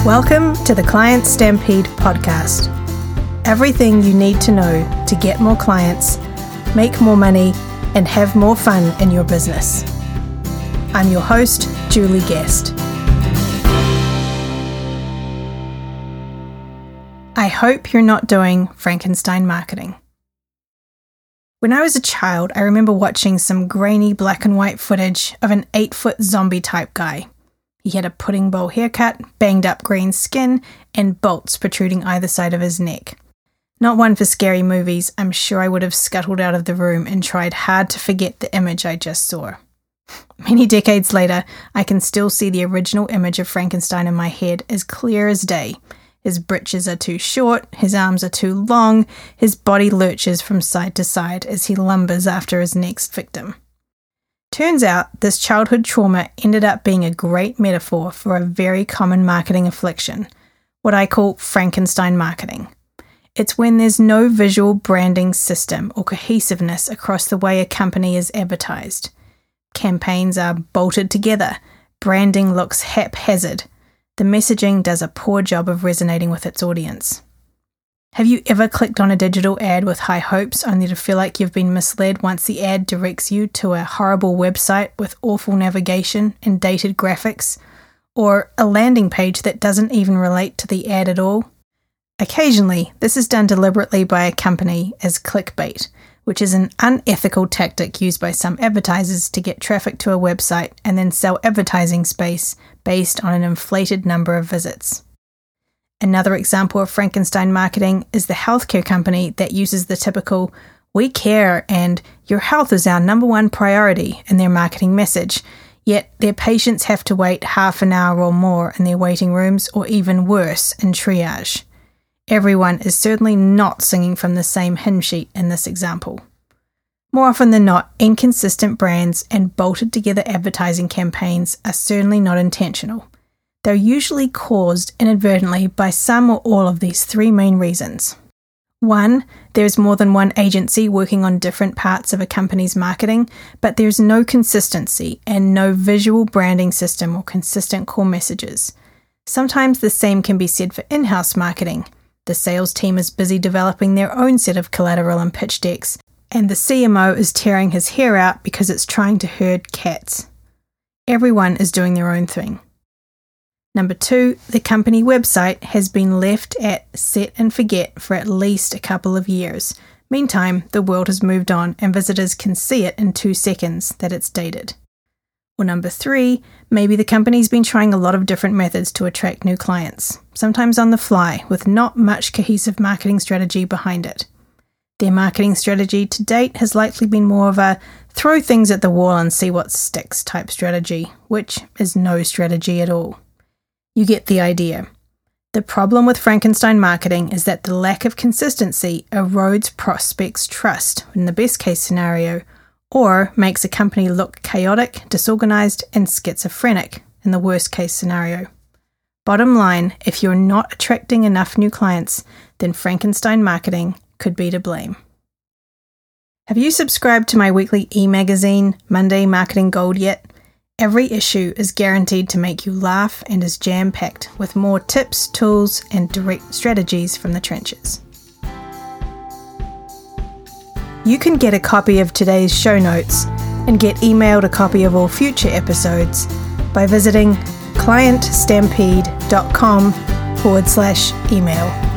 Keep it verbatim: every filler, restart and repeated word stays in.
Welcome to the Client Stampede podcast. Everything you need to know to get more clients, make more money, and have more fun in your business. I'm your host, Julie Guest. I hope you're not doing Frankenstein marketing. When I was a child, I remember watching some grainy black and white footage of an eight-foot zombie type guy. He had a pudding bowl haircut, banged up green skin, and bolts protruding either side of his neck. Not one for scary movies, I'm sure I would have scuttled out of the room and tried hard to forget the image I just saw. Many decades later, I can still see the original image of Frankenstein in my head as clear as day. His britches are too short, his arms are too long, his body lurches from side to side as he lumbers after his next victim. Turns out, this childhood trauma ended up being a great metaphor for a very common marketing affliction, what I call Frankenstein marketing. It's when there's no visual branding system or cohesiveness across the way a company is advertised. Campaigns are bolted together, branding looks haphazard, the messaging does a poor job of resonating with its audience. Have you ever clicked on a digital ad with high hopes only to feel like you've been misled once the ad directs you to a horrible website with awful navigation and dated graphics, or a landing page that doesn't even relate to the ad at all? Occasionally, this is done deliberately by a company as clickbait, which is an unethical tactic used by some advertisers to get traffic to a website and then sell advertising space based on an inflated number of visits. Another example of Frankenstein marketing is the healthcare company that uses the typical "we care" and "your health is our number one priority" in their marketing message, yet their patients have to wait half an hour or more in their waiting rooms, or even worse, in triage. Everyone is certainly not singing from the same hymn sheet in this example. More often than not, inconsistent brands and bolted together advertising campaigns are certainly not intentional. They're usually caused inadvertently by some or all of these three main reasons. One, there's more than one agency working on different parts of a company's marketing, but there's no consistency and no visual branding system or consistent core messages. Sometimes the same can be said for in-house marketing. The sales team is busy developing their own set of collateral and pitch decks, and the C M O is tearing his hair out because it's trying to herd cats. Everyone is doing their own thing. Number two, the company website has been left at set and forget for at least a couple of years. Meantime, the world has moved on and visitors can see it in two seconds that it's dated. Or number three, maybe the company's been trying a lot of different methods to attract new clients, sometimes on the fly, with not much cohesive marketing strategy behind it. Their marketing strategy to date has likely been more of a throw things at the wall and see what sticks type strategy, which is no strategy at all. You get the idea. The problem with Frankenstein marketing is that the lack of consistency erodes prospects' trust in the best case scenario, or makes a company look chaotic, disorganized, and schizophrenic in the worst case scenario. Bottom line, if you're not attracting enough new clients, then Frankenstein marketing could be to blame. Have you subscribed to my weekly e-magazine, Monday Marketing Gold, yet? Every issue is guaranteed to make you laugh and is jam-packed with more tips, tools, and direct strategies from the trenches. You can get a copy of today's show notes and get emailed a copy of all future episodes by visiting clientstampede.com forward slash email.